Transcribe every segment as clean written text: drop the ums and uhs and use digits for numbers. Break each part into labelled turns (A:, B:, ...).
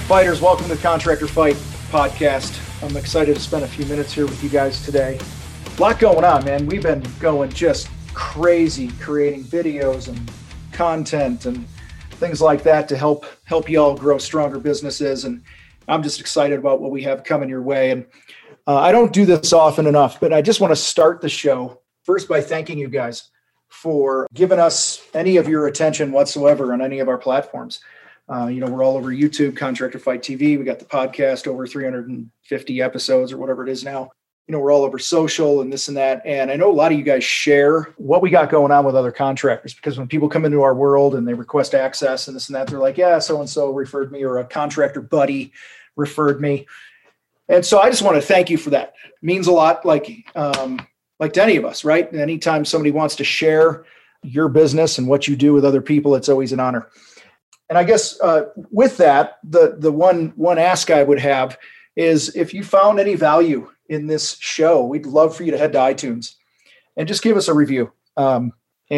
A: Fighters, welcome to the Contractor Fight podcast. I'm excited to spend a few minutes here with you guys today. A lot going on, man. We've been going just crazy creating videos and content and things like that to help you all grow stronger businesses. And I'm just excited about what we have coming your way. And I don't do this often enough, but I just want to start the show first by thanking you guys for giving us any of your attention whatsoever on any of our platforms. We're all over YouTube, Contractor Fight TV. We got the podcast, over 350 episodes or whatever it is now. We're all over social and this and that. And I know a lot of you guys share what we got going on with other contractors, because when people come into our world and they request access and this and that, they're like, yeah, so-and-so referred me, or a contractor buddy referred me. And so I just want to thank you for that. It means a lot, like to any of us, right? Anytime somebody wants to share your business and what you do with other people, it's always an honor. And I guess with that, the one ask I would have is, if you found any value in this show, we'd love for you to head to iTunes and just give us a review. That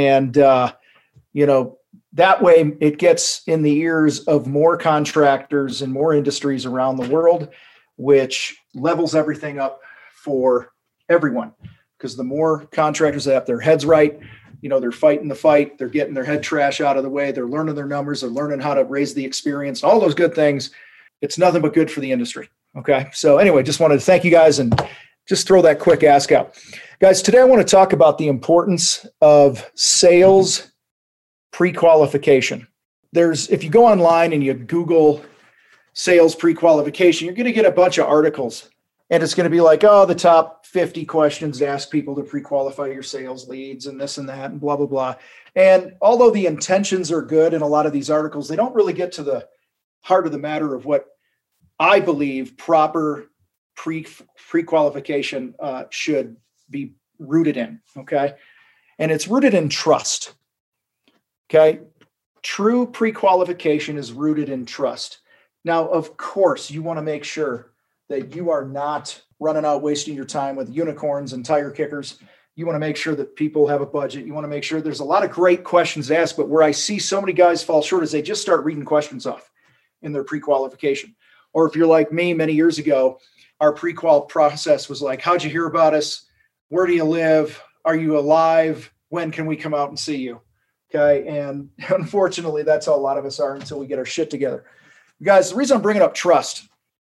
A: way it gets in the ears of more contractors and more industries around the world, which levels everything up for everyone. Because the more contractors that have their heads right, they're fighting the fight, they're getting their head trash out of the way, they're learning their numbers, they're learning how to raise the experience, all those good things. It's nothing but good for the industry. Okay. So anyway, just wanted to thank you guys and just throw that quick ask out. Guys, today I want to talk about the importance of sales pre-qualification. If you go online and you Google sales pre-qualification, you're going to get a bunch of articles. And it's going to be like, the top 50 questions to ask people to pre-qualify your sales leads and this and that and blah, blah, blah. And although the intentions are good in a lot of these articles, they don't really get to the heart of the matter of what I believe proper pre-qualification should be rooted in, okay? And it's rooted in trust, okay? True pre-qualification is rooted in trust. Now, of course, you want to make sure that you are not running out, wasting your time with unicorns and tire kickers. You want to make sure that people have a budget. You want to make sure there's a lot of great questions to ask, but where I see so many guys fall short is they just start reading questions off in their pre-qualification. Or if you're like me many years ago, our pre-qual process was like, how'd you hear about us? Where do you live? Are you alive? When can we come out and see you? Okay. And unfortunately, that's how a lot of us are until we get our shit together. Guys, the reason I'm bringing up trust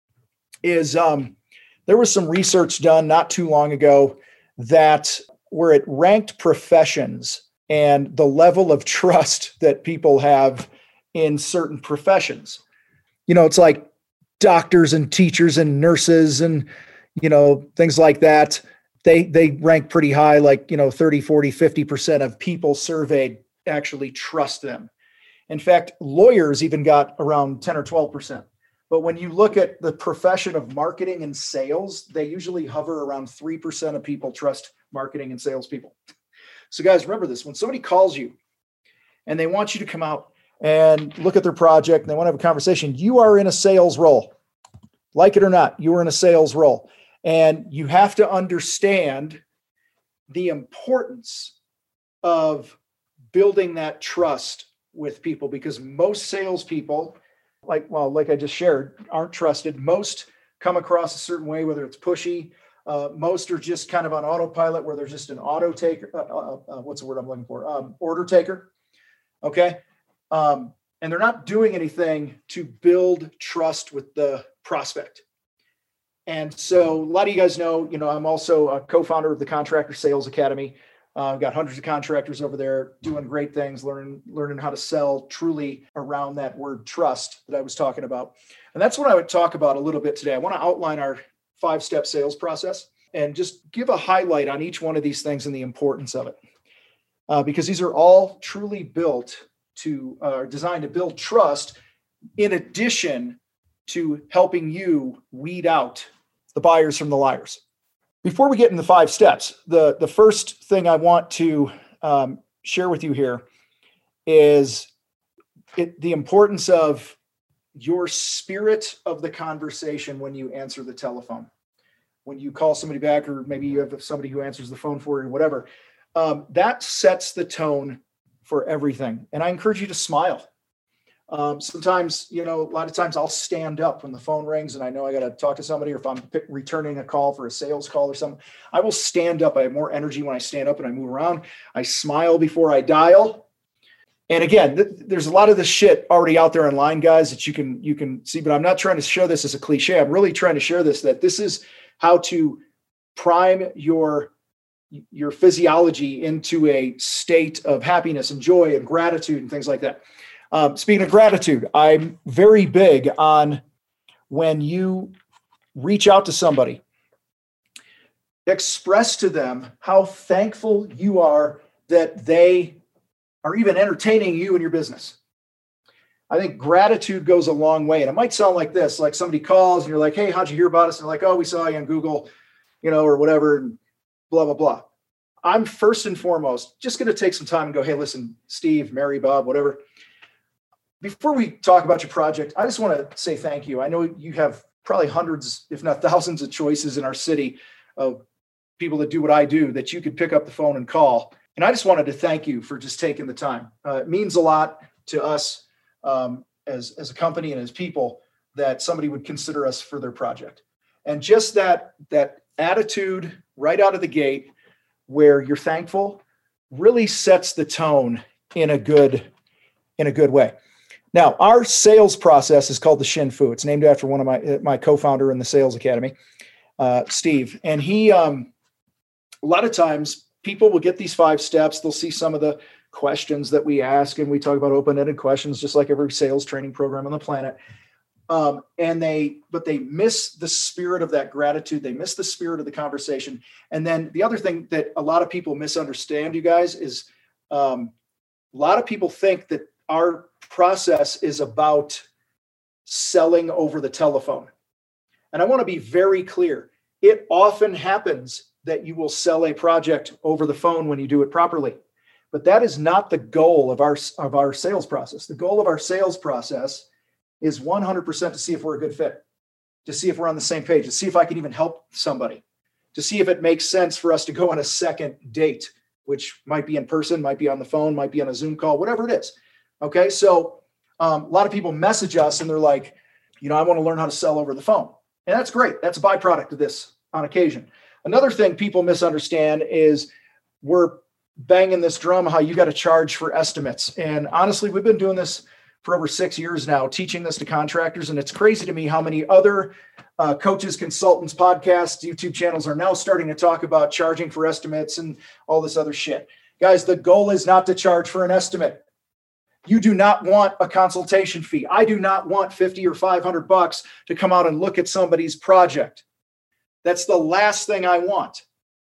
A: is there was some research done not too long ago that where it ranked professions and the level of trust that people have in certain professions. It's like doctors and teachers and nurses and, things like that. They rank pretty high, like, 30, 40, 50% of people surveyed actually trust them. In fact, lawyers even got around 10 or 12%. But when you look at the profession of marketing and sales, they usually hover around 3% of people trust marketing and salespeople. So guys, remember this: when somebody calls you and they want you to come out and look at their project and they want to have a conversation, you are in a sales role. Like it or not, you are in a sales role. And you have to understand the importance of building that trust with people, because most salespeople, like I just shared, aren't trusted. Most come across a certain way, whether it's pushy. Most are just kind of on autopilot, where they're just an auto taker. What's the word I'm looking for? Order taker. Okay. And they're not doing anything to build trust with the prospect. And so a lot of you guys know, I'm also a co-founder of the Contractor Sales Academy. I've got hundreds of contractors over there doing great things, learning how to sell truly around that word trust that I was talking about. And that's what I would talk about a little bit today. I want to outline our 5-step sales process and just give a highlight on each one of these things and the importance of it. Because these are all truly designed to build trust, in addition to helping you weed out the buyers from the liars. Before we get into the 5 steps, the first thing I want to share with you here is the importance of your spirit of the conversation when you answer the telephone. When you call somebody back, or maybe you have somebody who answers the phone for you, or whatever, that sets the tone for everything. And I encourage you to smile. Sometimes, a lot of times I'll stand up when the phone rings and I know I got to talk to somebody, or if I'm returning a call for a sales call or something, I will stand up. I have more energy when I stand up and I move around. I smile before I dial. And again, there's a lot of this shit already out there online, guys, that you can see, but I'm not trying to show this as a cliche. I'm really trying to share that this is how to prime your physiology into a state of happiness and joy and gratitude and things like that. Speaking of gratitude, I'm very big on when you reach out to somebody, express to them how thankful you are that they are even entertaining you in your business. I think gratitude goes a long way. And it might sound like this, like somebody calls and you're like, hey, how'd you hear about us? And they're like, oh, we saw you on Google, or whatever, and blah, blah, blah. I'm first and foremost just going to take some time and go, hey, listen, Steve, Mary, Bob, whatever. Before we talk about your project, I just want to say thank you. I know you have probably hundreds, if not thousands of choices in our city of people that do what I do, that you could pick up the phone and call. And I just wanted to thank you for just taking the time. It means a lot to us as a company and as people that somebody would consider us for their project. And just that attitude right out of the gate where you're thankful really sets the tone in a good way. Now, our sales process is called the Shin Fu. It's named after one of my co-founder in the Sales Academy, Steve. And he, a lot of times people will get these 5 steps. They'll see some of the questions that we ask, and we talk about open-ended questions, just like every sales training program on the planet. But they miss the spirit of that gratitude. They miss the spirit of the conversation. And then the other thing that a lot of people misunderstand, you guys, is a lot of people think that our process is about selling over the telephone. And I want to be very clear. It often happens that you will sell a project over the phone when you do it properly. But that is not the goal of our sales process. The goal of our sales process is 100% to see if we're a good fit, to see if we're on the same page, to see if I can even help somebody, to see if it makes sense for us to go on a second date, which might be in person, might be on the phone, might be on a Zoom call, whatever it is. Okay. So a lot of people message us and they're like, I want to learn how to sell over the phone. And that's great. That's a byproduct of this on occasion. Another thing people misunderstand is we're banging this drum, how you got to charge for estimates. And honestly, we've been doing this for over 6 years now, teaching this to contractors. And it's crazy to me how many other coaches, consultants, podcasts, YouTube channels are now starting to talk about charging for estimates and all this other shit. Guys, the goal is not to charge for an estimate. You do not want a consultation fee. I do not want $50 or $500 to come out and look at somebody's project. That's the last thing I want.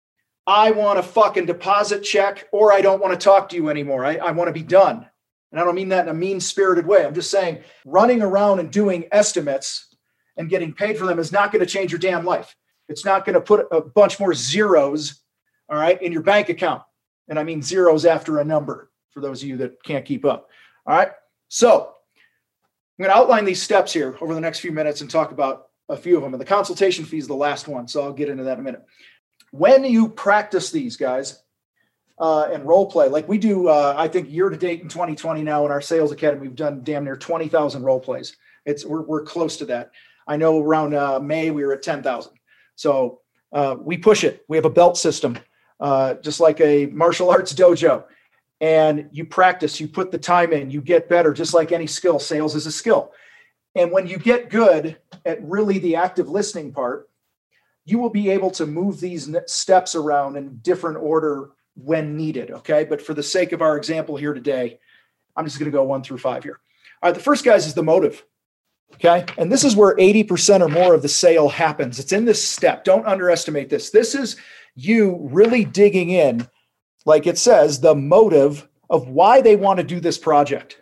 A: I want a fucking deposit check, or I don't want to talk to you anymore. I want to be done. And I don't mean that in a mean-spirited way. I'm just saying running around and doing estimates and getting paid for them is not going to change your damn life. It's not going to put a bunch more zeros, all right, in your bank account. And I mean zeros after a number for those of you that can't keep up. All right. So I'm going to outline these steps here over the next few minutes and talk about a few of them. And the consultation fee is the last one. So I'll get into that in a minute. When you practice these, guys, and role play, like we do, I think year to date in 2020 now in our sales academy, we've done damn near 20,000 role plays. We're close to that. I know around May we were at 10,000. So we push it. We have a belt system, just like a martial arts dojo. And you practice, you put the time in, you get better, just like any skill. Sales is a skill. And when you get good at really the active listening part, you will be able to move these steps around in different order when needed. Okay. But for the sake of our example here today, I'm just going to go 1 through 5 here. All right. The first, guys, is the motive. Okay. And this is where 80% or more of the sale happens. It's in this step. Don't underestimate this. This is you really digging in, like it says, the motive of why they want to do this project.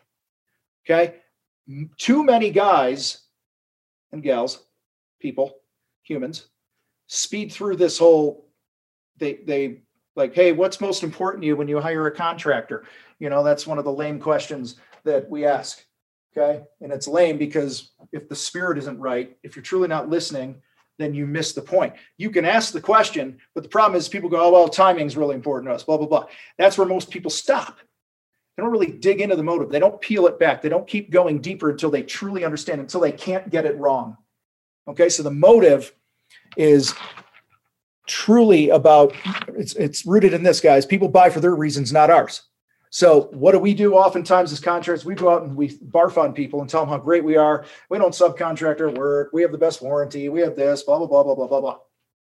A: Okay. Too many guys and gals, people, humans, speed through this whole, they like, hey, what's most important to you when you hire a contractor? That's one of the lame questions that we ask. Okay. And it's lame because if the spirit isn't right, if you're truly not listening, then you miss the point. You can ask the question, but the problem is people go, oh, well, timing is really important to us, blah, blah, blah. That's where most people stop. They don't really dig into the motive. They don't peel it back. They don't keep going deeper until they truly understand, until they can't get it wrong. Okay, so the motive is truly about, it's rooted in this, guys. People buy for their reasons, not ours. So what do we do oftentimes as contractors? We go out and we barf on people and tell them how great we are. We don't subcontract our work. We have the best warranty. We have this, blah, blah, blah, blah, blah, blah, blah.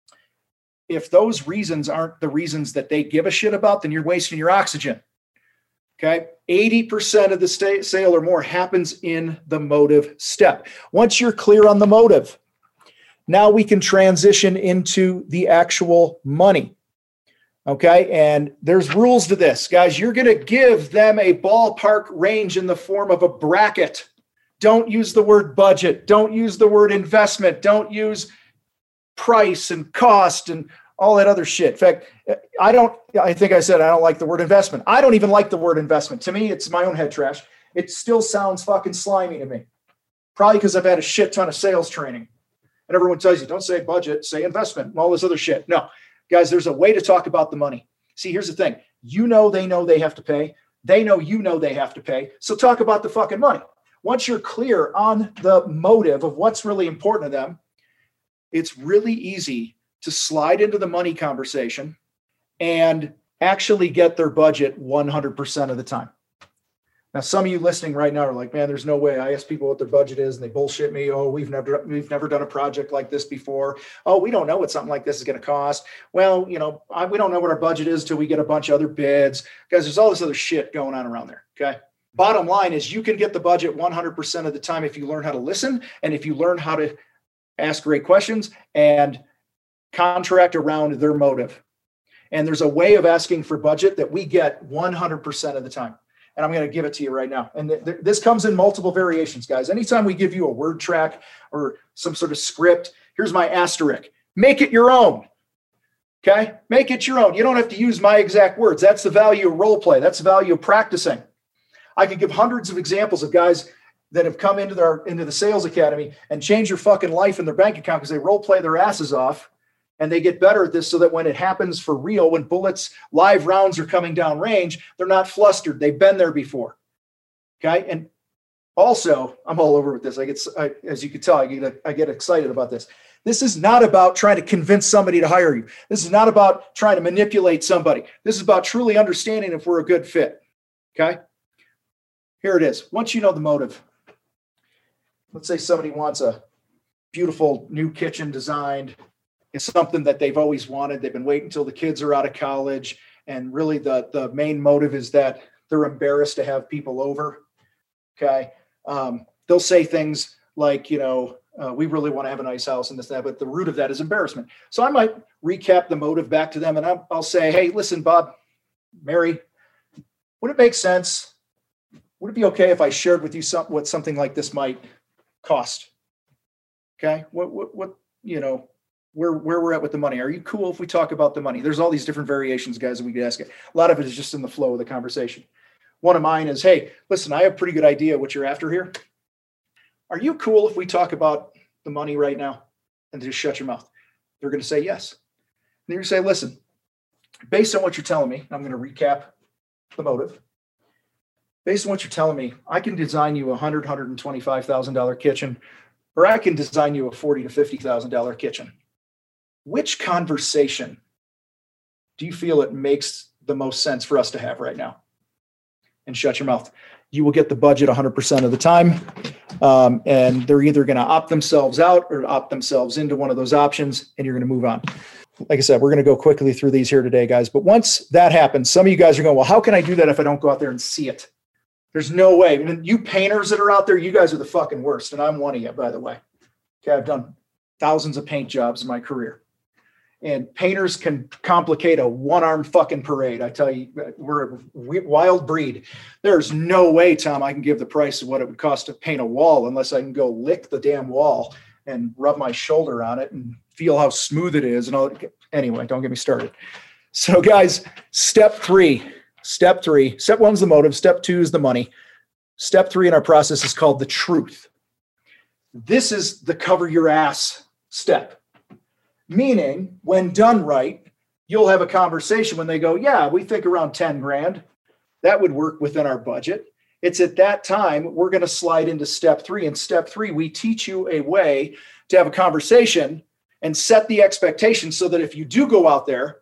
A: If those reasons aren't the reasons that they give a shit about, then you're wasting your oxygen. Okay. 80% of the sale or more happens in the motive step. Once you're clear on the motive, now we can transition into the actual money. Okay. And there's rules to this, guys. You're going to give them a ballpark range in the form of a bracket. Don't use the word budget. Don't use the word investment. Don't use price and cost and all that other shit. In fact, I think I said I don't like the word investment. I don't even like the word investment. To me, it's my own head trash. It still sounds fucking slimy to me. Probably because I've had a shit ton of sales training. And everyone tells you, don't say budget, say investment and all this other shit. No. Guys, there's a way to talk about the money. See, here's the thing. They know they have to pay. They know they have to pay. So talk about the fucking money. Once you're clear on the motive of what's really important to them, it's really easy to slide into the money conversation and actually get their budget 100% of the time. Now, some of you listening right now are like, man, there's no way. I ask people what their budget is and they bullshit me. Oh, we've never done a project like this before. Oh, we don't know what something like this is going to cost. Well, we don't know what our budget is till we get a bunch of other bids. Guys, there's all this other shit going on around there. Okay. Bottom line is you can get the budget 100% of the time if you learn how to listen and if you learn how to ask great questions and contract around their motive. And there's a way of asking for budget that we get 100% of the time. And I'm going to give it to you right now. And this comes in multiple variations, guys. Anytime we give you a word track or some sort of script, here's my asterisk. Make it your own. Okay? Make it your own. You don't have to use my exact words. That's the value of role play. That's the value of practicing. I could give hundreds of examples of guys that have come into the sales academy and changed their fucking life in their bank account because they role play their asses off. And they get better at this so that when it happens for real, when live rounds are coming down range, they're not flustered. They've been there before. Okay. And also, I'm all over with this. As you can tell, I get excited about this. This is not about trying to convince somebody to hire you. This is not about trying to manipulate somebody. This is about truly understanding if we're a good fit. Okay. Here it is. Once you know the motive, let's say somebody wants a beautiful new kitchen designed. It's something that they've always wanted. They've been waiting until the kids are out of college. And really the main motive is that they're embarrassed to have people over. Okay. They'll say things like, we really want to have a nice house and this, and that, but the root of that is embarrassment. So I might recap the motive back to them and I'll say, hey, listen, Bob, Mary, would it make sense? Would it be okay if I shared with you what something like this might cost? Okay. Where we're at with the money. Are you cool if we talk about the money? There's all these different variations, guys, that we could ask it. A lot of it is just in the flow of the conversation. One of mine is, hey, listen, I have a pretty good idea what you're after here. Are you cool if we talk about the money right now and just shut your mouth? They're going to say yes. And you're going to say, listen, based on what you're telling me, I'm going to recap the motive. Based on what you're telling me, I can design you a $125,000 kitchen, or I can design you a $40,000 to $50,000 kitchen. Which conversation do you feel it makes the most sense for us to have right now? And shut your mouth. You will get the budget 100% of the time. And they're either going to opt themselves out or opt themselves into one of those options, and you're going to move on. Like I said, we're going to go quickly through these here today, guys. But once that happens, some of you guys are going, well, how can I do that if I don't go out there and see it? There's no way. I mean, you painters that are out there, you guys are the fucking worst. And I'm one of you, by the way. Okay, I've done thousands of paint jobs in my career. And painters can complicate a one-arm fucking parade. I tell you, we're a wild breed. There's no way, Tom, I can give the price of what it would cost to paint a wall unless I can go lick the damn wall and rub my shoulder on it and feel how smooth it is. And all. Anyway, don't get me started. So, guys, step three. Step one's the motive. Step two is the money. Step three in our process is called the truth. This is the cover your ass step. Meaning, when done right, you'll have a conversation when they go, yeah, we think around 10 grand. that would work within our budget. It's at that time we're going to slide into step 3. In step 3, we teach you a way to have a conversation and set the expectation so that if you do go out there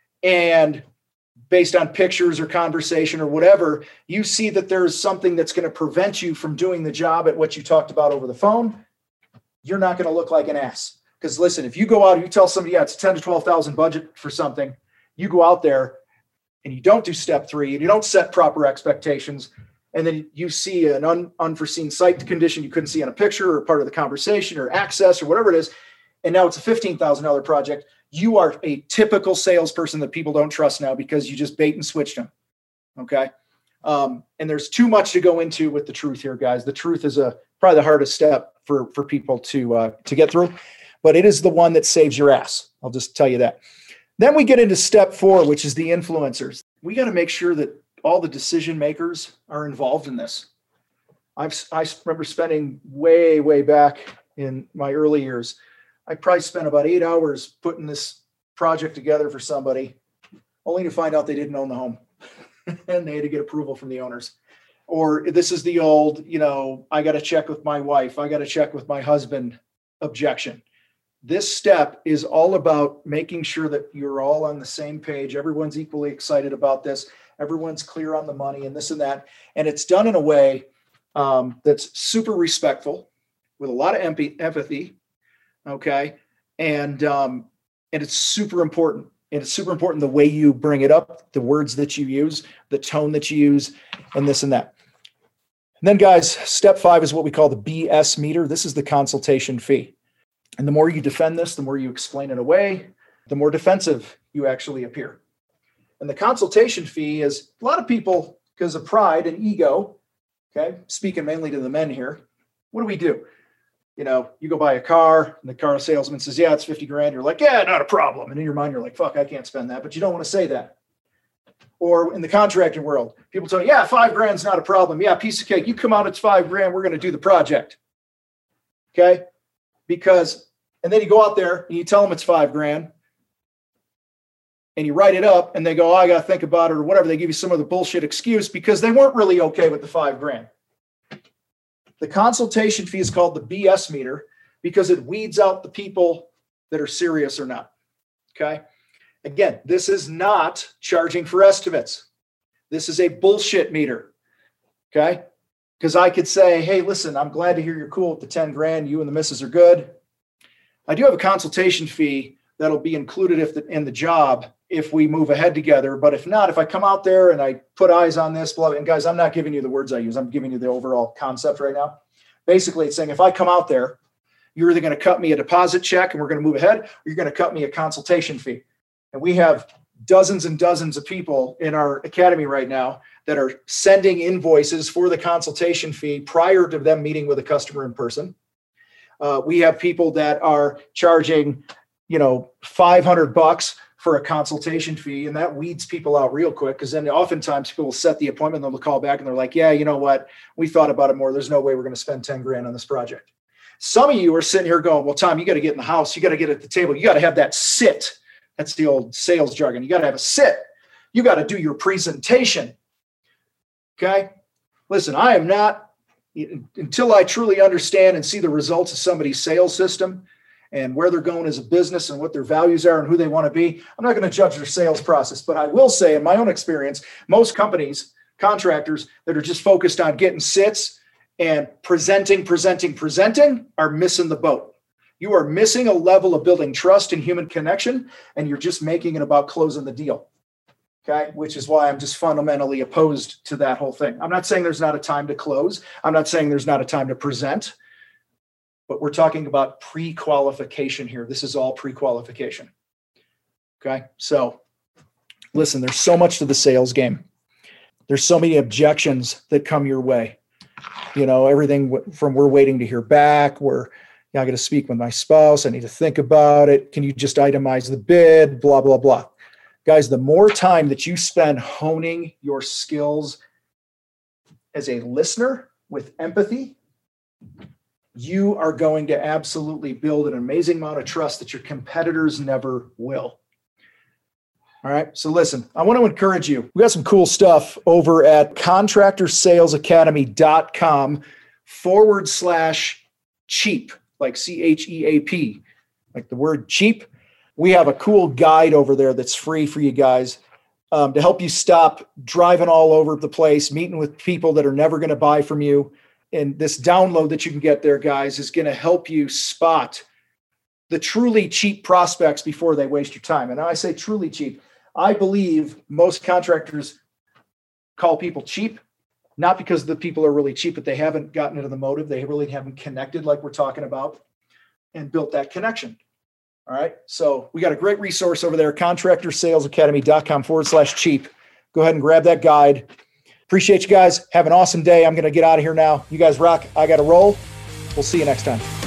A: and based on pictures or conversation or whatever, you see that there's something that's going to prevent you from doing the job at what you talked about over the phone, you're not going to look like an ass. Because listen, if you go out and you tell somebody, yeah, it's 10 to 12,000 budget for something, you go out there and you don't do step 3 and you don't set proper expectations, and then you see an unforeseen site condition you couldn't see on a picture or part of the conversation or access or whatever it is, and now it's a $15,000 project, you are a typical salesperson that people don't trust now because you just bait and switched them. Okay. And there's too much to go into with the truth here, guys. The truth is probably the hardest step for people to get through, but it is the one that saves your ass. I'll just tell you that. Then we get into step 4, which is the influencers. We got to make sure that all the decision makers are involved in this. I remember spending way back in my early years, I probably spent about 8 hours putting this project together for somebody, only to find out they didn't own the home and they had to get approval from the owners. Or this is the old, I got to check with my wife, I got to check with my husband objection. This step is all about making sure that you're all on the same page. Everyone's equally excited about this. Everyone's clear on the money and this and that. And it's done in a way that's super respectful with a lot of empathy. Okay. And it's super important. And it's super important the way you bring it up, the words that you use, the tone that you use, and this and that. And then, guys, step 5 is what we call the BS meter. This is the consultation fee. And the more you defend this, the more you explain it away, the more defensive you actually appear. And the consultation fee is a lot of people, because of pride and ego, okay, speaking mainly to the men here, what do? You go buy a car and the car salesman says, yeah, it's 50 grand. You're like, yeah, not a problem. And in your mind, you're like, fuck, I can't spend that. But you don't want to say that. Or in the contracting world, people tell you, yeah, 5 grand's not a problem. Yeah, piece of cake. You come out, it's 5 grand. We're going to do the project. Okay. And then you go out there and you tell them it's 5 grand and you write it up and they go, oh, I got to think about it or whatever. They give you some other bullshit excuse because they weren't really okay with the 5 grand. The consultation fee is called the BS meter because it weeds out the people that are serious or not. Okay. Again, this is not charging for estimates. This is a bullshit meter. Okay. Because I could say, hey, listen, I'm glad to hear you're cool with the 10 grand. You and the missus are good. I do have a consultation fee that'll be included in the job if we move ahead together. But if not, if I come out there and I put eyes on this, blah, and guys, I'm not giving you the words I use. I'm giving you the overall concept right now. Basically, it's saying if I come out there, you're either going to cut me a deposit check and we're going to move ahead, or you're going to cut me a consultation fee. And we have dozens and dozens of people in our academy right now that are sending invoices for the consultation fee prior to them meeting with a customer in person. We have people that are charging, $500 for a consultation fee, and that weeds people out real quick because then oftentimes people will set the appointment and they'll call back and they're like, yeah, you know what? We thought about it more. There's no way we're going to spend 10 grand on this project. Some of you are sitting here going, well, Tom, you got to get in the house. You got to get at the table. You got to have that sit. That's the old sales jargon. You got to have a sit. You got to do your presentation. Okay. Listen, I am not, until I truly understand and see the results of somebody's sales system and where they're going as a business and what their values are and who they want to be, I'm not going to judge their sales process. But I will say, in my own experience, most companies, contractors that are just focused on getting sits and presenting are missing the boat. You are missing a level of building trust and human connection, and you're just making it about closing the deal. Okay, which is why I'm just fundamentally opposed to that whole thing. I'm not saying there's not a time to close. I'm not saying there's not a time to present. But we're talking about pre-qualification here. This is all pre-qualification. Okay. So listen, there's so much to the sales game. There's so many objections that come your way. Everything from we're waiting to hear back, I got to speak with my spouse. I need to think about it. Can you just itemize the bid? Blah, blah, blah. Guys, the more time that you spend honing your skills as a listener with empathy, you are going to absolutely build an amazing amount of trust that your competitors never will. All right. So listen, I want to encourage you. We got some cool stuff over at contractorsalesacademy.com/cheap, like CHEAP, like the word cheap. We have a cool guide over there that's free for you guys to help you stop driving all over the place, meeting with people that are never going to buy from you. And this download that you can get there, guys, is going to help you spot the truly cheap prospects before they waste your time. And I say truly cheap. I believe most contractors call people cheap, not because the people are really cheap, but they haven't gotten into the motive. They really haven't connected like we're talking about and built that connection. All right. So we got a great resource over there, contractorsalesacademy.com/cheap. Go ahead and grab that guide. Appreciate you guys. Have an awesome day. I'm going to get out of here now. You guys rock. I got to roll. We'll see you next time.